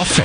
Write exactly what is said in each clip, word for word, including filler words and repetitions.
Kaffee.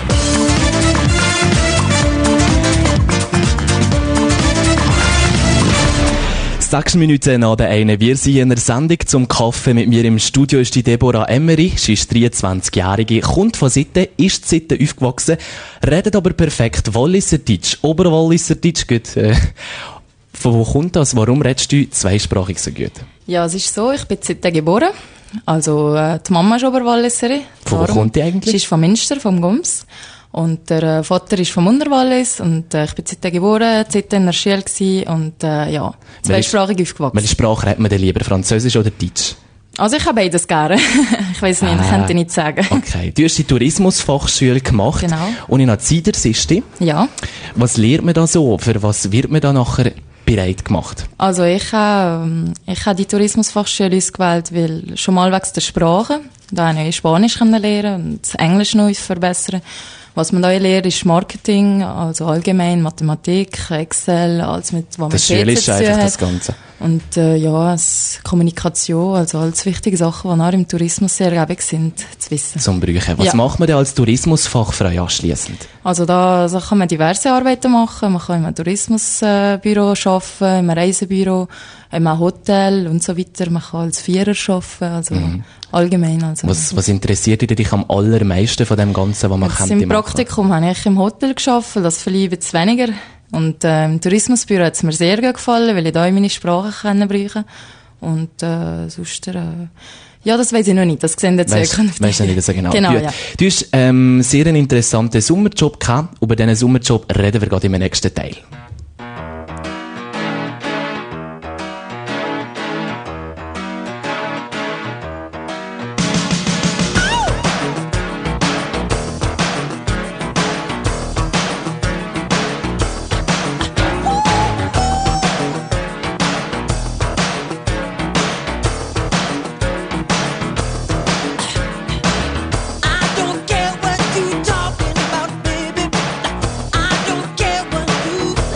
Sechs Minuten nach der einen. Wir sind in einer Sendung zum Kaffee. Mit mir im Studio ist die Deborah Emery. Sie ist dreiundzwanzigjährige, kommt von Sitten, ist in Sitten aufgewachsen, redet aber perfekt Walliserdeutsch, Oberwalliserdeutsch. Gut, äh, von wo kommt das? Warum redest du zweisprachig so gut? Ja, es ist so, ich bin in Sitten geboren. Also, äh, die Mama ist Oberwalliserin. Von wo kommt die eigentlich? Sie ist von Münster, vom Gums. Und der äh, Vater ist vom Unterwallis und äh, ich bin in Sitten geboren, in Sitten in der Schule gewesen und äh, ja, zweisprachig aufgewachsen. Welche Sprache redet man denn lieber, Französisch oder Deutsch? Also ich habe beides gerne. Ich weiss nicht, Ah. ich könnte nicht sagen. Okay, du hast die Tourismusfachschule gemacht. Genau. Und in Ziedersiste. Ja, Was lernt man da so? Für was wird man da nachher bereit gemacht? also ich habe ähm, ich habe die Tourismusfachschule ausgewählt, weil schon mal wegen der Sprache, da habe ich Spanisch lernen und das Englisch noch verbessern. Was man da lernt, ist Marketing, also allgemein Mathematik, Excel, alles mit, was Das mit Schule P C ist zu tun einfach hat. das Ganze. Und äh, ja, es, Kommunikation, also alles wichtige Sachen, die auch im Tourismus sehr ergiebig sind, zu wissen. Zum Brüchen. Was Ja. macht man denn als Tourismusfachfrau anschliessend? Also da, da kann man diverse Arbeiten machen. Man kann in einem Tourismusbüro arbeiten, in einem Reisebüro, in einem Hotel und so weiter. Man kann als Vierer arbeiten, also allgemein. Also. Was, was interessiert dich am allermeisten von dem Ganzen, was man Jetzt kennt? im im Machen? Praktikum habe ich im Hotel gearbeitet, das vielleicht ein bisschen weniger. Und äh, im Tourismusbüro hat es mir sehr gut gefallen, weil ich da meine Sprache kennenbrauchen. Und äh, sonst, äh, ja, das weiss ich noch nicht, das sehen jetzt Weißt Zukunft. weißt du nicht so genau? Genau, Gut. ja. Du hast ähm, sehr einen interessanten Sommerjob gehabt. Über diesen Sommerjob reden wir gerade im nächsten Teil. I don't care what you talking about, baby. I don't care what you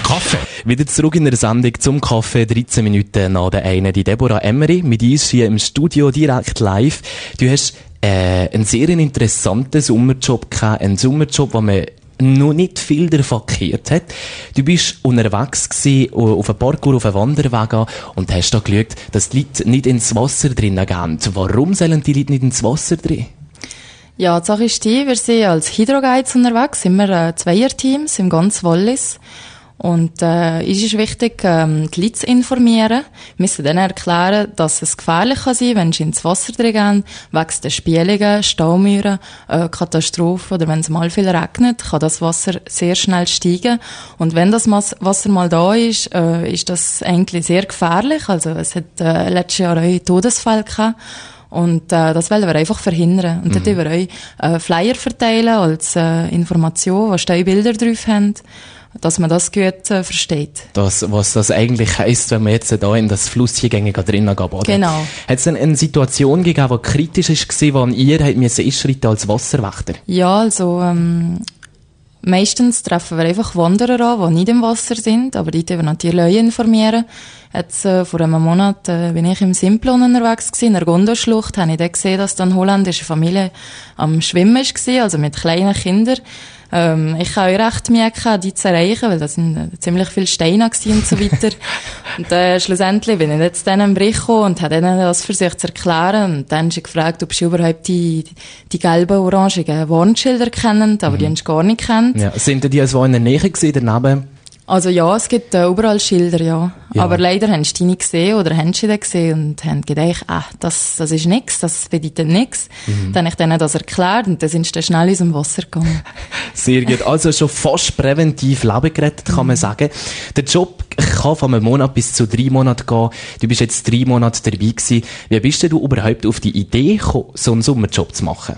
Kaffee. Wieder zurück in der Sendung zum Kaffee, dreizehn Minuten nach der einen. Die Deborah Emery mit uns hier im Studio direkt live. Du hast äh, einen sehr interessanten Sommerjob gehabt, einen Sommerjob, wo man noch nicht viel davon gehört hat. Du bist unterwegs gewesen, auf einem Parkour, auf einem Wanderweg und hast da geschaut, dass die Leute nicht ins Wasser drinnen gehen. Warum sollen die Leute nicht ins Wasser drin? Ja, die Sache ist die, wir sind als Hydroguides unterwegs, sind wir äh, Zweierteams im ganzen Wallis. Und äh, es ist wichtig, ähm, die Leute zu informieren. Wir müssen denen erklären, dass es gefährlich kann sein, wenn sie ins Wasser drin gehen, wegen der Spiegelungen, Staumauern, äh, Katastrophen oder wenn es mal viel regnet, kann das Wasser sehr schnell steigen. Und wenn das Wasser mal da ist, äh, ist das eigentlich sehr gefährlich. Also es hat äh, letztes Jahr auch Todesfälle gehabt. Und äh, das wollen wir einfach verhindern. Und mhm. dort wollen wir auch äh, Flyer verteilen als äh, Information, wo Steubilder drauf haben, dass man das gut äh, versteht. Das, was das eigentlich heisst, wenn man jetzt da in das Flusschen drinnen geht, oder? Genau. Hat es denn eine Situation gegeben, die kritisch war, wo ihr einschreiten als Wasserwächter? Ja, also ähm, meistens treffen wir einfach Wanderer an, die nicht im Wasser sind, aber die wollen natürlich auch informieren. Jetzt, äh, vor einem Monat äh, bin ich im Simplon unterwegs gewesen, in der Gondelschlucht, habe ich dann gesehen, dass da eine holländische Familie am Schwimmen war, also mit kleinen Kindern. Ähm, ich habe auch recht Mühe gehabt, die zu erreichen, weil da sind äh, ziemlich viele Steine und so weiter. Und äh, schlussendlich bin ich jetzt dann im Bericht gekommen und habe ihnen das versucht zu erklären. Und dann haben sie gefragt, ob sie überhaupt die, die gelben, orangigen Warnschilder kennen, aber mhm. die haben sie gar nicht gekannt. Ja. Sind die also in der Nähe gewesen, daneben? Also ja, es gibt äh, überall Schilder, ja. ja. Aber leider haben sie die nicht gesehen oder haben sie die gesehen und haben gedacht, ah, das, das ist nix, das bedeutet nix. Mhm. Dann habe ich denen das erklärt und dann sind sie dann schnell ins Wasser gegangen. Sehr gut. Also schon fast präventiv Leben gerettet, kann man sagen. Der Job kann von einem Monat bis zu drei Monaten gehen. Du bist jetzt drei Monate dabei gewesen. Wie bist du überhaupt auf die Idee gekommen, so einen Sommerjob zu machen?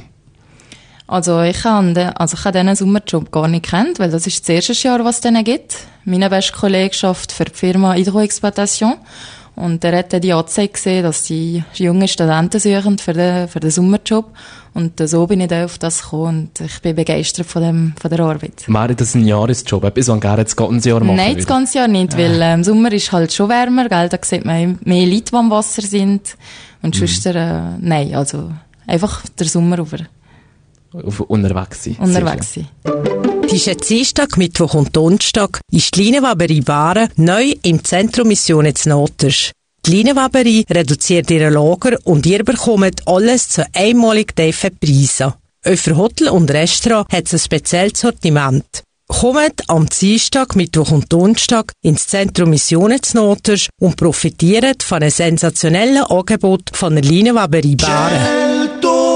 Also ich habe also ich habe diesen Sommerjob gar nicht gekannt, weil das ist das erste Jahr, was es denen gibt. Mein bester Kollege arbeitet für die Firma Hydroexploitation und er hat die Anzeige gesehen, dass die jungen Studenten suchen für den, für den Sommerjob und so bin ich dann auf das gekommen und ich bin begeistert von, dem, von der Arbeit. Wäre das ein Jahresjob? Etwas, was gerne das ganze Jahr machen Nein, das ganze Jahr nicht, ja. weil äh, im Sommer ist halt schon wärmer, gell? Da sieht man mehr Leute, die am Wasser sind und mhm. sonst, äh, nein, also einfach der Sommer über. Auf unterwegs sein. Unterwegs sein. Diese Dienstag, Mittwoch und Donnerstag ist die Linienweberei Waren neu im Zentrum Mission jetzt Noters. Die Linienweberei reduziert ihren Lager und ihr bekommt alles zu einmalig tiefen Preisen. Auch für Hotel und Restaurant hat es ein spezielles Sortiment. Kommt am Dienstag, Mittwoch und Donnerstag ins Zentrum Mission jetzt Noters und profitiert von einem sensationellen Angebot von der Linienweberei Waren.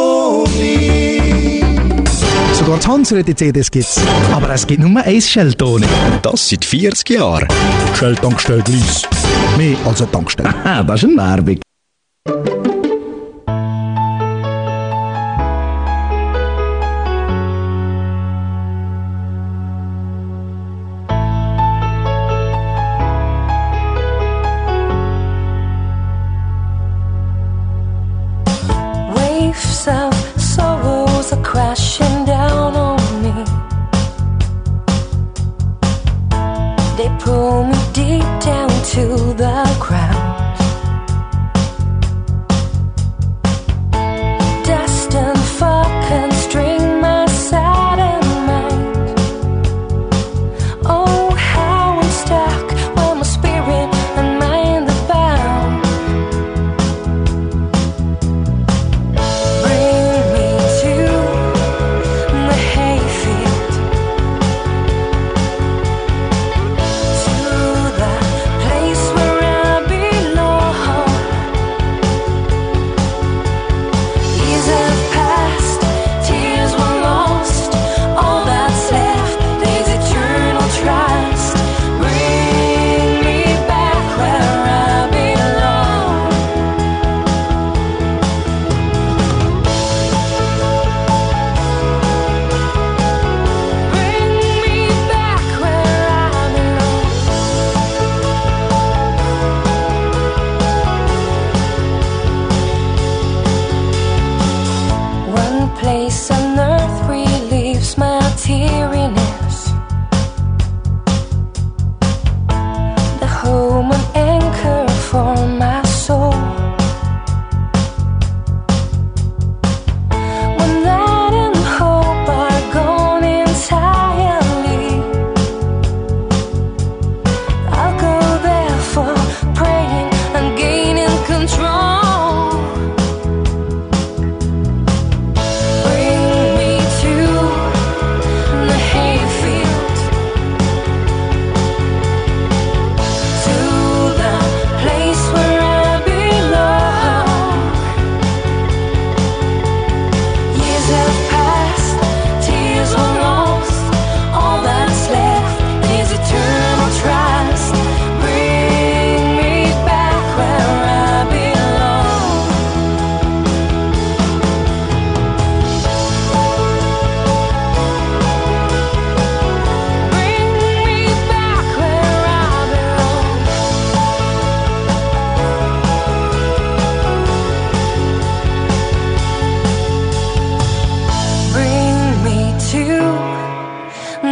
Sogar die Hansröte C Ds gibt's. Aber es gibt nur ein Shell-Toni. Das seit vierzig Jahren. Shell-Tankstelle Gleis. Mehr als eine Tankstelle. Ah, das ist eine Werbung. Waves of sorrows are crashing down on me. They pull me deep down to the ground.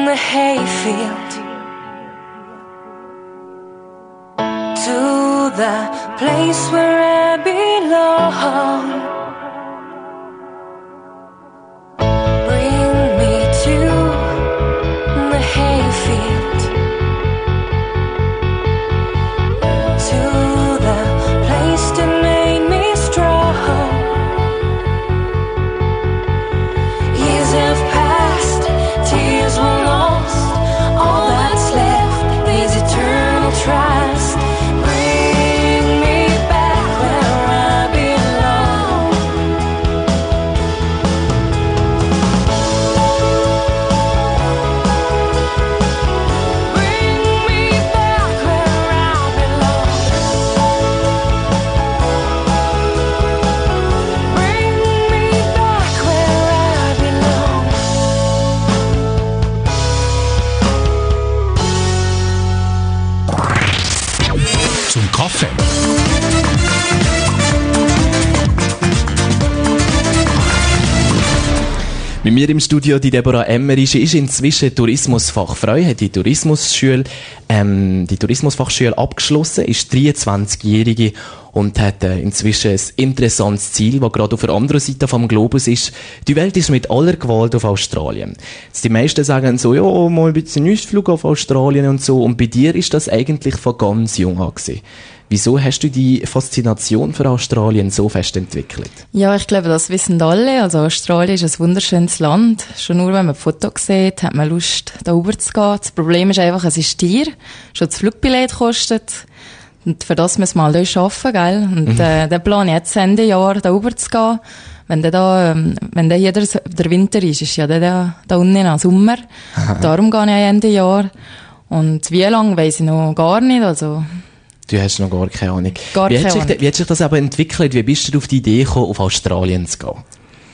the hayfield to the place where I belong. Bring me to the hayfield, to the place that made me strong. Years have passed, tears were lost. All that's left is eternal trust. Bring me back where I belong. Bring me back where I belong. Bring me back where I belong. Zum Kaffee. Mit mir im Studio die Deborah Emery. Sie ist inzwischen Tourismusfachfrau, hat die Tourismusschule, ähm, die Tourismusfachschule abgeschlossen, ist dreiundzwanzigjährige und hat äh, inzwischen ein interessantes Ziel, das gerade auf der anderen Seite vom Globus ist. Die Welt ist mit aller Gewalt auf Australien. Jetzt die meisten sagen so, ja, mal ein bisschen Ausflug auf Australien und so. Und bei dir ist das eigentlich von ganz jung an gewesen. Wieso hast du die Faszination für Australien so fest entwickelt? Ja, ich glaube, das wissen alle. Also Australien ist ein wunderschönes Land. Schon nur, wenn man Fotos sieht, hat man Lust, da rüber zu gehen. Das Problem ist einfach, es ist teuer. Schon das Flugbillett kostet. Und für das müssen wir mal dort arbeiten, gell? Und, äh, der Plan jetzt Ende Jahr da rüber zu gehen. Wenn der da, ähm, wenn der hier der, der Winter ist, ist ja der da, da unten noch Sommer. Darum gehe ich Ende Jahr. Und wie lange, weiss ich noch gar nicht, also. Du hast noch gar keine Ahnung. Gar wie, keine hat sich, Ahnung. wie hat sich das aber entwickelt? Wie bist du auf die Idee gekommen, auf Australien zu gehen?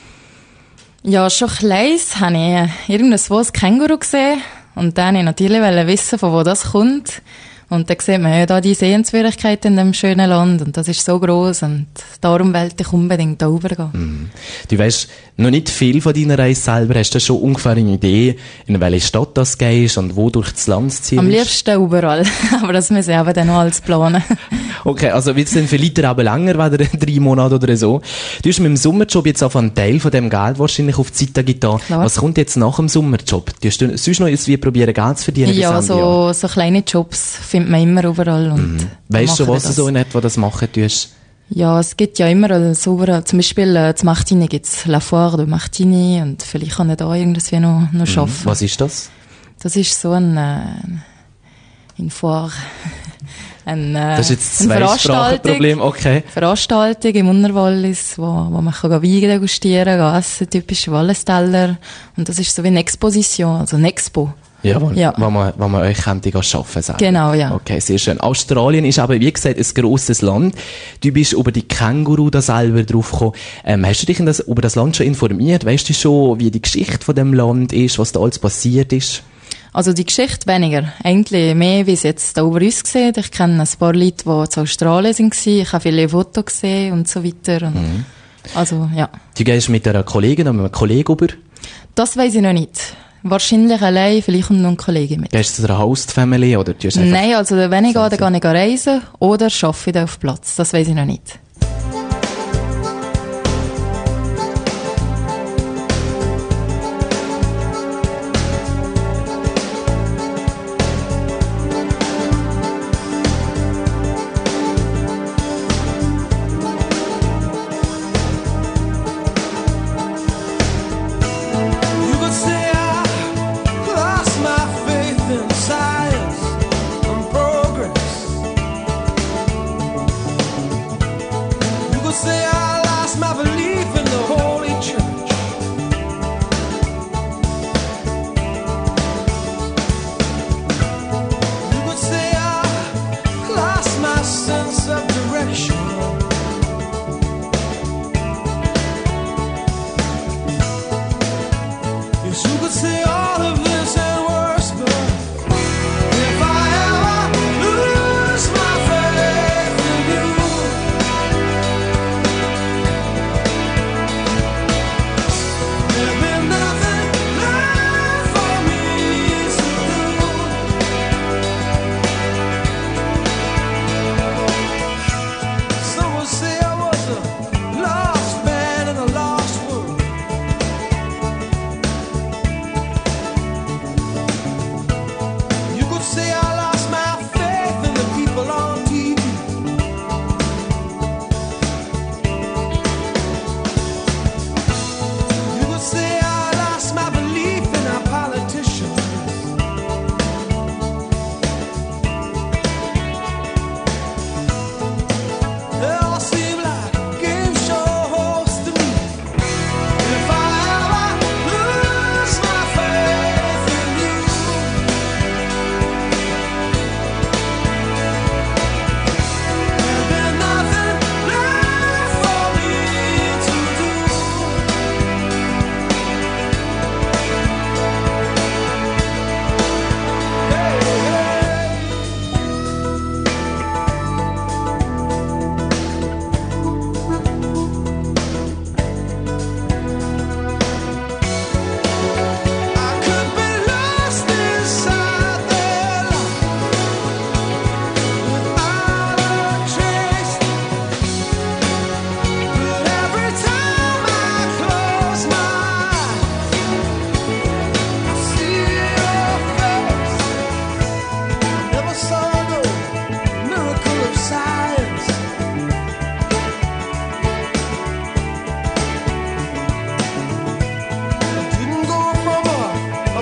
Ja, schon kleins habe ich irgendwo ein Känguru gesehen. Und dann wollte ich natürlich wissen, von wo das kommt. Und dann sieht man ja da die Sehenswürdigkeit in dem schönen Land. Und das ist so gross. Und darum wollte ich unbedingt da rübergehen. Mm. Du weisst noch nicht viel von deiner Reise selber. Hast du schon ungefähr eine Idee, in welche Stadt das gehst und wo durch das Land zu ziehen Am ist? liebsten überall. Aber das müssen wir eben dann noch alles planen. Okay, also wird es dann vielleicht aber länger, weder drei Monate oder so. Du hast mit dem Sommerjob jetzt auch einen Teil von dem Geld wahrscheinlich auf die Seite getan. Klar. Was kommt jetzt nach dem Sommerjob? Du hast sonst noch irgendwie probieren, Geld zu verdienen? Ja, bis Ende Jahr? so, so kleine Jobs findet man immer überall. Und Mhm. Weißt du, machen wir was du das. so in etwa das machen tust? Ja, es gibt ja immer äh, so, überall. Zum Beispiel äh, zu Martini gibt's La Foire de Martini und vielleicht kann ich da irgendwie noch, noch arbeiten. Was ist das? Das ist so ein, äh, ein Foire. Ein, äh, Das ist jetzt eine ein Veranstaltung, Zweisprachenproblem, okay. Veranstaltung im Unterwallis, wo, wo man kann Wein degustieren kann, essen, typisch Wallisteller. Und das ist so wie eine Exposition, also eine Expo. Ja, wo, Ja. wo man, wo man euch könnte arbeiten selber. Genau, ja. Okay, sehr schön. Australien ist aber, wie gesagt, ein grosses Land. Du bist über die Känguru da selber drauf gekommen. Ähm, hast du dich in das, über das Land schon informiert? Weißt du schon, wie die Geschichte von dem Land ist, was da alles passiert ist? Also die Geschichte weniger. Eigentlich mehr, wie es jetzt da über uns sieht. Ich kenne ein paar Leute, die zu Australien waren. Ich habe viele Fotos gesehen und so weiter. Und Mhm. Also, ja. Du gehst mit einer Kollegin oder mit einem Kollegen über? Das weiss ich noch nicht. Wahrscheinlich allein, vielleicht kommt noch ein Kollege mit. Gehst du zu einer Host-Family oder tust du einfach... Nein, also wenn ich gehe, dann gehe ich reisen oder arbeite ich dann auf Platz. Das weiss ich noch nicht. You could say I lost my faith in science and progress.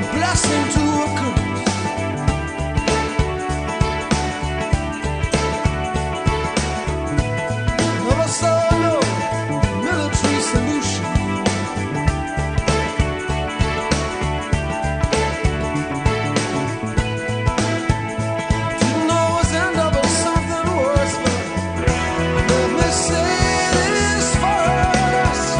blessing to a curse. Never saw no military solution. Didn't always end up with something worse, but let me say this first.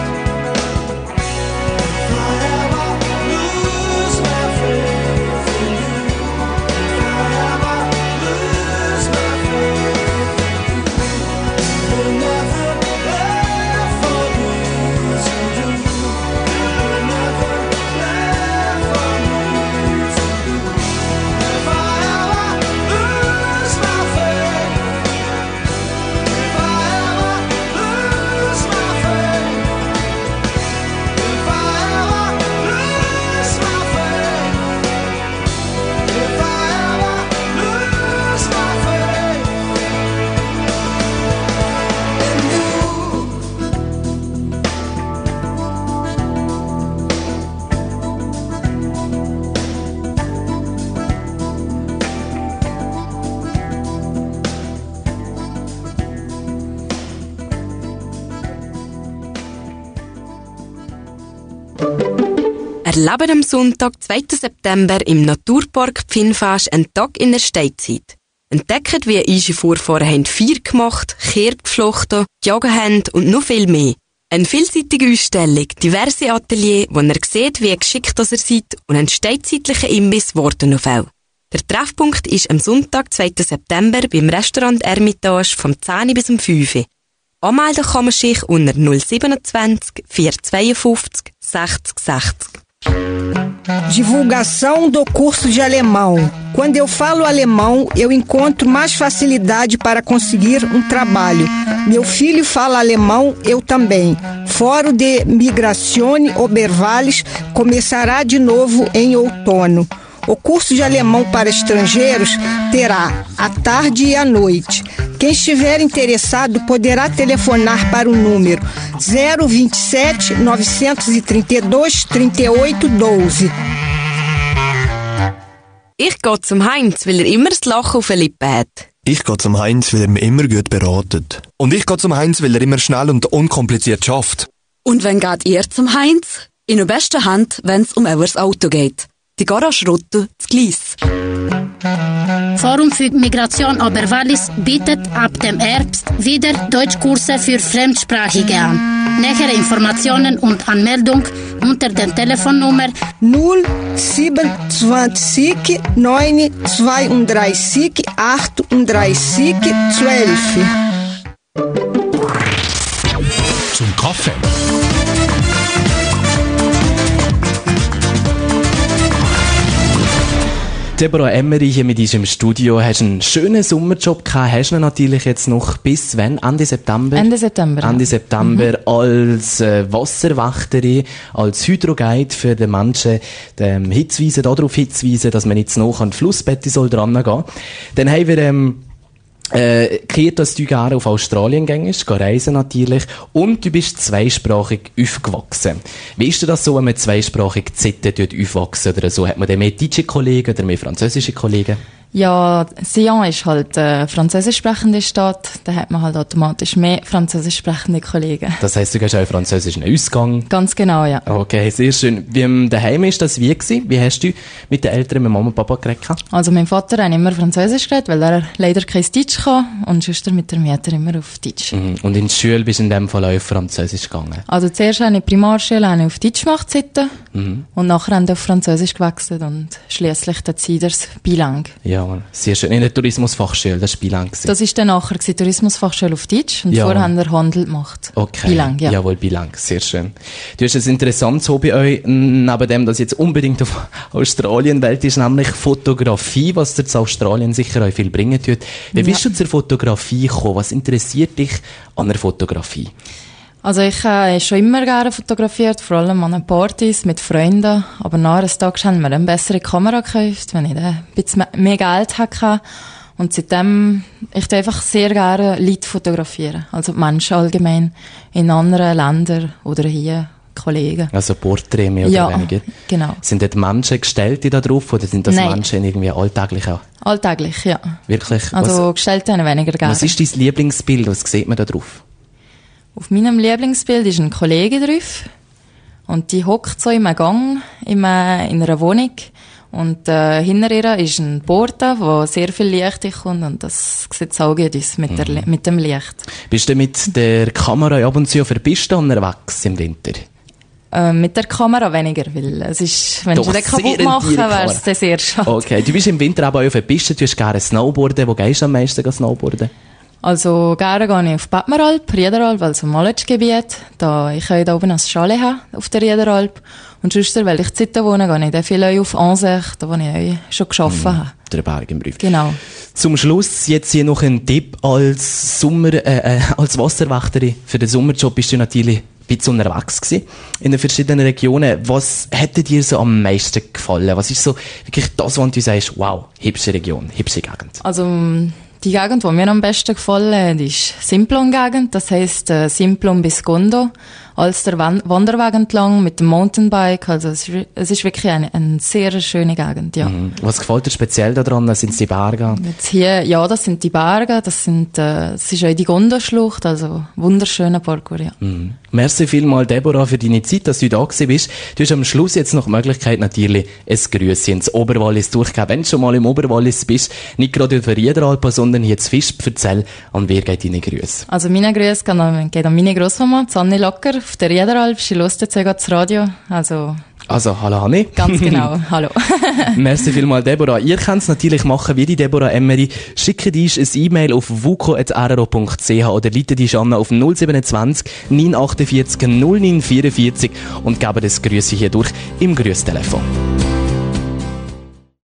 If I ever lose my faith in you, if I ever lose my faith in you, there's nothing left for me to do. There's nothing left for me to do. If I ever lose my faith, if I ever lose my faith, if I ever lose my faith, if I ever lose my faith in you. Erleben am Sonntag, zweiten September, im Naturpark Pfinnfast einen Tag in der Steinzeit. Entdeckt, wie unsere Vorfahren haben Feuer gemacht, Kehre geflochten, gejagen haben und noch viel mehr. Eine vielseitige Ausstellung, diverse Ateliers, wo ihr seht, wie geschickt das ihr seid, und einen steinzeitlichen Imbiss Wortenhof. Der Treffpunkt ist am Sonntag, zweiten September, beim Restaurant Ermitage vom zehn bis um fünf Uhr. Anmelden kann man sich unter null siebenundzwanzig, vierhundertzweiundfünfzig, sechzig sechzig. Divulgação do curso de alemão. Quando eu falo alemão, eu encontro mais facilidade para conseguir um trabalho. Meu filho fala alemão, eu também. Fórum de Migrazione Obervallis começará de novo em outono. O curso de alemão para estrangeiros terá à tarde e à noite. Quem estiver interessado poderá telefonar para o número zero vinte e sete, novecentos e trinta e dois, trinta e oito, doze. Ich gehe zum Heinz, weil er immer das Lachen auf den Lippen hat. Ich gehe zum Heinz, weil er mich immer gut beratet. Und ich gehe zum Heinz, weil er immer schnell und unkompliziert schafft. Und wann geht ihr zum Heinz? In der besten Hand, wenn es um euer Auto geht. Die Garage Rotte, das Gleis. Forum für Migration Oberwallis bietet ab dem Herbst wieder Deutschkurse für Fremdsprachige an. Nähere Informationen und Anmeldung unter der Telefonnummer null siebenundzwanzig, neununddreißig, achtunddreißig, zwölf. Zum Kaffee. Deborah Emery hier mit uns im Studio. Hast einen schönen Sommerjob gehabt. Hast du ihn natürlich jetzt noch bis wann? Ende September? Ende September. Ende ja. September mhm. als äh, Wasserwächterin, als Hydroguide für den Menschen, ähm, hinzuweisen, darauf hinzuweisen, dass man jetzt noch an die Flussbette soll dran gehen. Dann haben wir, ähm, Äh, kehrt, dass du gerne auf Australien gehst, reisen natürlich, und du bist zweisprachig aufgewachsen. Wie ist denn das so, wenn man zweisprachig Zitten dort aufwachsen oder so? Hat man dann mehr deutsche Kollegen oder mehr französische Kollegen? Ja, Sion ist halt eine französisch sprechende Stadt, da hat man halt automatisch mehr französisch sprechende Kollegen. Das heisst, du gehst auch in französischen Ausgang? Ganz genau, ja. Okay, sehr schön. Wie im daheim ist das wie gewesen? Wie hast du mit den Eltern, mit Mama und Papa geredet? Also mein Vater hat immer Französisch geredet, weil er leider kein Deutsch kann, und Schwester mit der Mutter immer auf Deutsch. Mhm. Und in der Schule bist du in dem Fall auch auf Französisch gegangen? Also zuerst habe ich Primarschule habe ich auf Deutsch gemacht, mhm. und nachher haben wir auf Französisch gewechselt und schliesslich der Ziders Bilang. Ja, sehr schön. In der Tourismusfachschule, das war Bilang. Das war dann nachher die Tourismusfachschule auf Deutsch, und ja. vorher haben wir Handel gemacht. Okay. Bilang, ja. Jawohl, Bilang, sehr schön. Du hast ein interessantes Hobby euch, neben dem, dass jetzt unbedingt auf Australien-Welt ist, nämlich Fotografie, was dir zu Australien sicher euch viel bringen tut. Wie bist ja. du zur Fotografie gekommen? Was interessiert dich an der Fotografie? Also ich habe äh, schon immer gerne fotografiert, vor allem an Partys mit Freunden. Aber nach eines Tages haben wir eine bessere Kamera gekauft, wenn ich dann ein bisschen mehr Geld hatte. Und seitdem, ich einfach sehr gerne Leute fotografieren. Also Menschen allgemein in anderen Ländern oder hier Kollegen. Also Porträt mehr oder Ja, weniger. genau. Sind dort Menschen Gestellte da drauf oder sind das Nein. Menschen irgendwie alltäglich auch? Alltäglich, ja. Wirklich? Also Gestellte habe ich weniger gerne. Was ist dein Lieblingsbild? Was sieht man da drauf? Auf meinem Lieblingsbild ist ein Kollege drauf. Und die hockt so in einem Gang, in einer, in einer Wohnung. Und äh, hinter ihr ist ein Porta, wo sehr viel Licht kommt. Und das sieht so gut aus mit, der, mit dem Licht. Bist du mit der Kamera ab und zu auf der Piste unterwegs im Winter? Äh, mit der Kamera weniger, weil es ist, wenn Doch, ich den sehr kaputt mache, teure wäre es dann sehr schade. Okay, du bist im Winter aber auch auf der Piste, du hast gerne Snowboarden. Wo gehst du am meisten gehen snowboarden? Also gerne gehe ich auf Badmeralp, Riederalp, also Knowledge-Gebiet. Da ich da oben ein Chalet habe, auf der Riederalp. Und sonst, weil ich Zeit wohne, gehe ich dann viel auf Ansech, da wo ich auch schon gearbeitet Mhm. habe. Der Berg im Brief. Genau. Zum Schluss jetzt hier noch ein Tipp als Sommer, äh, äh, als Wasserwächterin. Für den Sommerjob bist du natürlich ein bisschen unterwegs gewesen, in den verschiedenen Regionen. Was hätte dir so am meisten gefallen? Was ist so wirklich das, wo du sagst, wow, hübsche Region, hübsche Gegend? Also, die Gegend, die mir am besten gefallen hat, ist Simplon-Gegend. Das heisst, äh, Simplon bis Gondo. Als der Wan- Wanderweg entlang mit dem Mountainbike. Also, es ist, es ist wirklich eine, eine sehr schöne Gegend, ja. Mhm. Was gefällt dir speziell daran? Sind es die Berge? Jetzt hier, ja, das sind die Berge, das sind, äh, es ist auch die Gondo-Schlucht, also wunderschöner Parkour, ja. Mhm. Merci vielmals, Deborah, für deine Zeit, dass du da gewesen bist. Du hast am Schluss jetzt noch die Möglichkeit, natürlich ein Grüße ins Oberwallis durchgeben. Wenn du schon mal im Oberwallis bist, nicht gerade auf Riederalp, sondern hier zu Visp, erzähl, an wer geht deine Grüße? Also meine Grüße geht an, geht an meine Grossmama, Zanni Locker, auf der Riederalp. Sie hört jetzt sogar das Radio, also Also, hallo Hanni. ganz genau, hallo. Merci vielmals, Deborah. Ihr könnt es natürlich machen wie die Deborah Emery. Schickt uns ein E-Mail auf vuco at r r o punkt c h oder leitet uns an auf null siebenundzwanzig neun achtundvierzig null neun vierundvierzig und gebt das Grüße hier durch im Grüßtelefon.